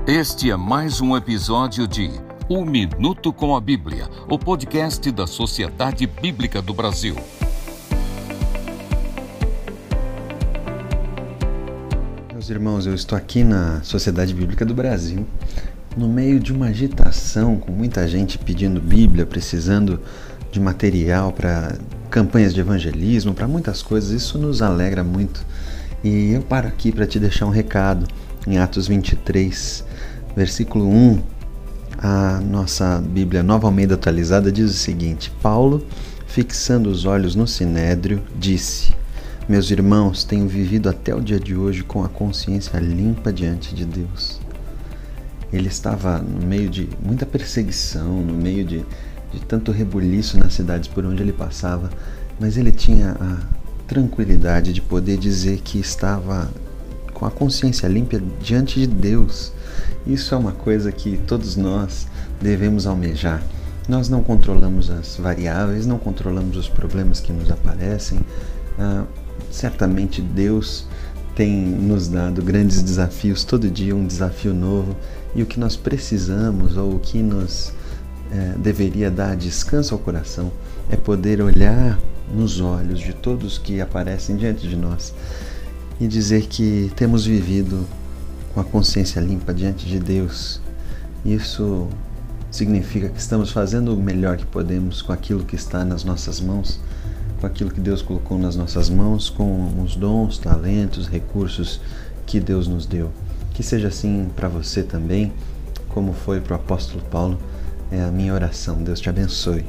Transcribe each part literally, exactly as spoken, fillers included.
Este é mais um episódio de Um Minuto com a Bíblia, o podcast da Sociedade Bíblica do Brasil. Meus irmãos, eu estou aqui na Sociedade Bíblica do Brasil, no meio de uma agitação, com muita gente pedindo Bíblia, precisando de material para campanhas de evangelismo, para muitas coisas. Isso nos alegra muito. E eu paro aqui para te deixar um recado. Em Atos vinte e três, versículo um, a nossa Bíblia Nova Almeida Atualizada diz o seguinte: Paulo, fixando os olhos no Sinédrio, disse: meus irmãos, tenho vivido até o dia de hoje com a consciência limpa diante de Deus. Ele estava no meio de muita perseguição, no meio de, de tanto rebuliço nas cidades por onde ele passava, mas ele tinha a tranquilidade de poder dizer que estava com a consciência limpa diante de Deus. Isso é uma coisa que todos nós devemos almejar. Nós não controlamos as variáveis, não controlamos os problemas que nos aparecem. Ah, certamente Deus tem nos dado grandes desafios, todo dia um desafio novo, e o que nós precisamos, ou o que nos eh, deveria dar descanso ao coração, é poder olhar nos olhos de todos que aparecem diante de nós e dizer que temos vivido com a consciência limpa diante de Deus. Isso significa que estamos fazendo o melhor que podemos com aquilo que está nas nossas mãos, com aquilo que Deus colocou nas nossas mãos, com os dons, talentos, recursos que Deus nos deu. Que seja assim para você também, como foi para o apóstolo Paulo. É a minha oração. Deus te abençoe.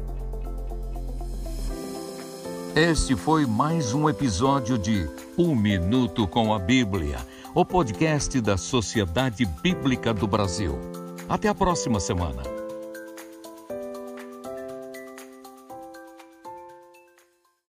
Este foi mais um episódio de Um Minuto com a Bíblia, o podcast da Sociedade Bíblica do Brasil. Até a próxima semana.